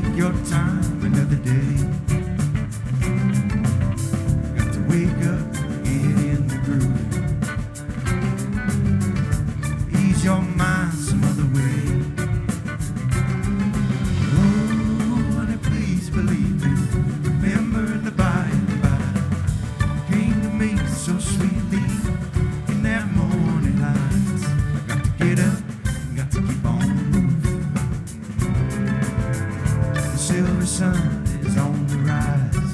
take your time another day. Got to wake up, get in the groove. Ease your mind some other way. Oh, honey, please believe me. Remember the by and by came to me so sweetly in that morning light. Got to get up, got to keep on moving. The silver sun is on the rise.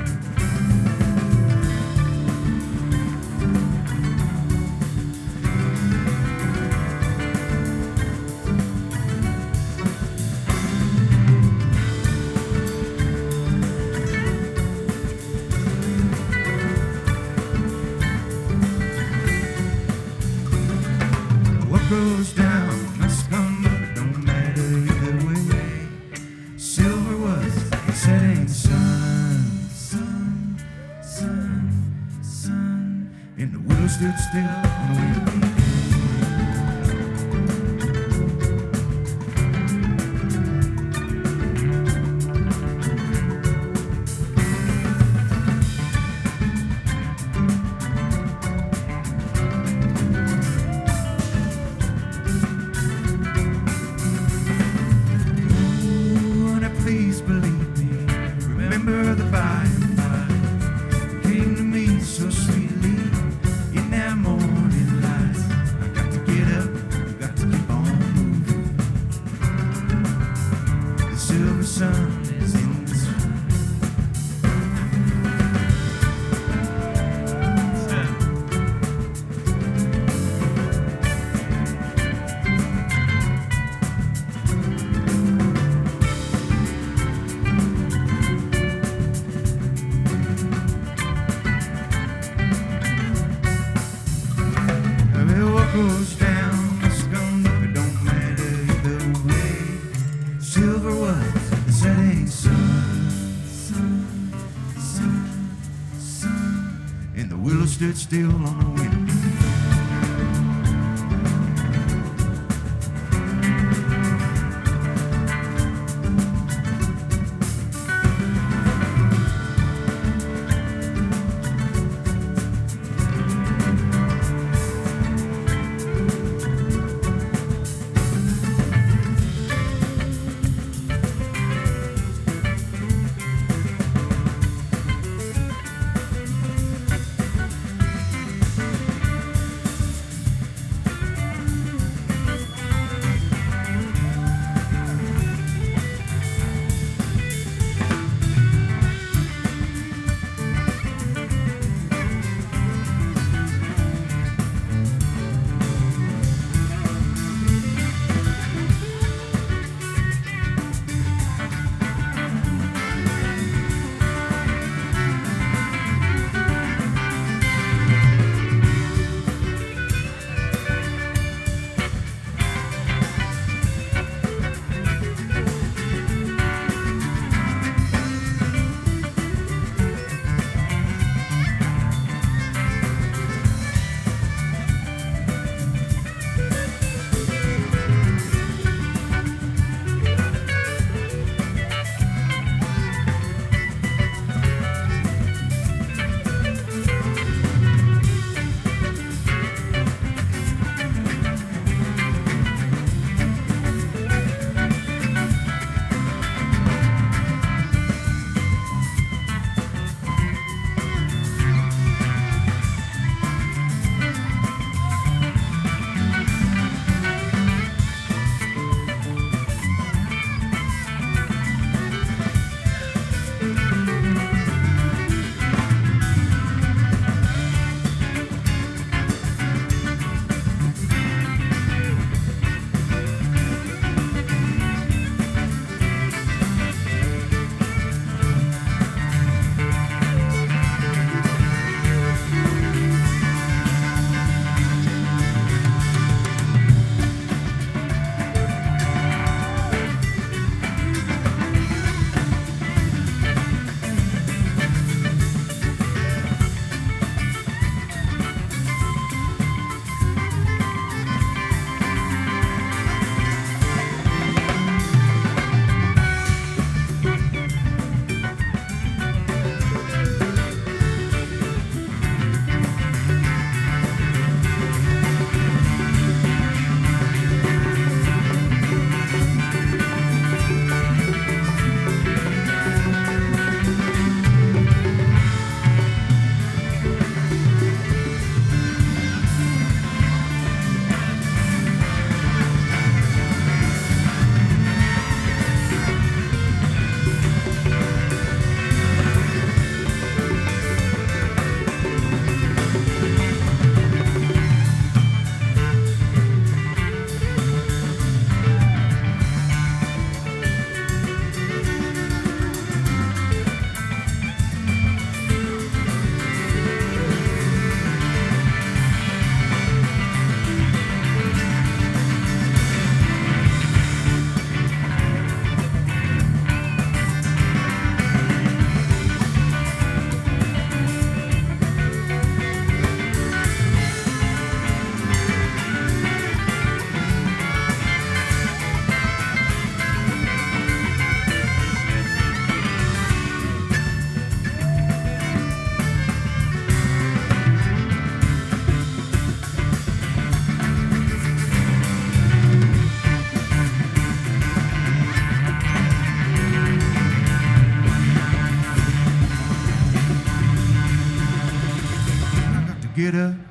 What goes down must come up, don't matter either way. Silver was the setting sun, sun, sun, sun, and the willow stood still on the wind. Please believe me, remember the by and by came to me so sweetly in that morning light. I got to get up, got to keep on moving. The silver sun is in the sky. What goes down must come up, it don't matter either way. Silver was the setting sun, sun, sun, sun, and the willow stood still on the wind. get up